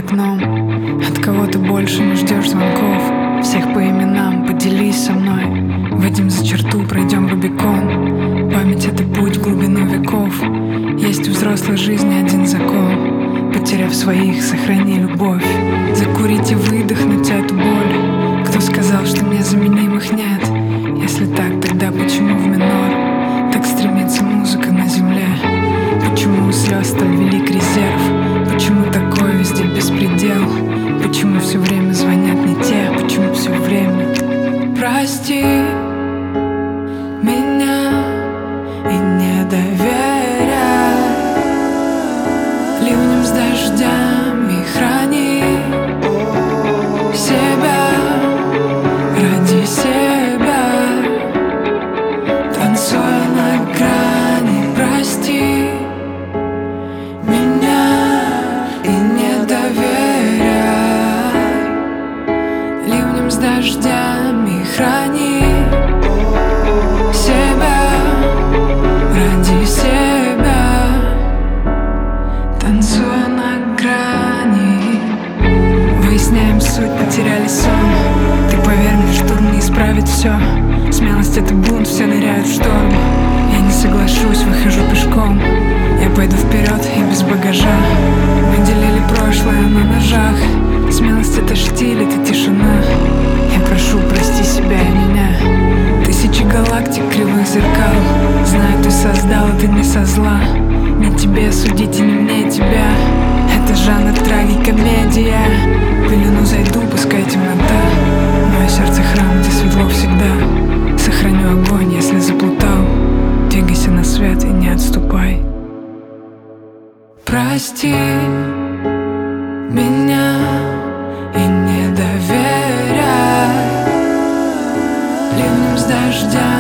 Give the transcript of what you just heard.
окном. От кого ты больше не ждешь звонков? Всех по именам поделись со мной. Выйдем за черту, пройдем Рубикон. Память — это путь в глубину веков. Есть у взрослой жизни один закон: потеряв своих, сохрани любовь. Закурить и выдохнуть эту боль. Кто сказал, что незаменимых нет? Если так, тогда почему в минор так стремится музыка на земле? Почему у слез столь велик резерв? Почему такой везде беспредел? Почему все время звонят не те? Почему все время? Прости меня и не доверяй ливнем с дождями, храни себя ради себя, танцуя на грани. Прости меня и не доверяй ливнем с дождями, храни себя ради себя, танцуя на грани. Выясняем суть, потеряли сон. Ты поверь мне, штурм не исправит все. Смелость — это бунт, все ныряют в шторм. Я не соглашусь, выхожу пешком. Я пойду вперед и без багажа. Мы делили прошлое на ножах. Смелость — это штиль, это тишина. Я прошу, прости себя и меня. Тысячи галактик, кривых зеркал. Знаю, ты создал, это не со зла. Не тебе судить и не мне тебя. Это жанр трагикомедия. В пелену зайду, пускай темнота. Мое сердце храм, где светло всегда. Сохраню огонь, если заплутал. Двигайся на свет и не отступай. Прости меня и не доверяй ливнем с дождя.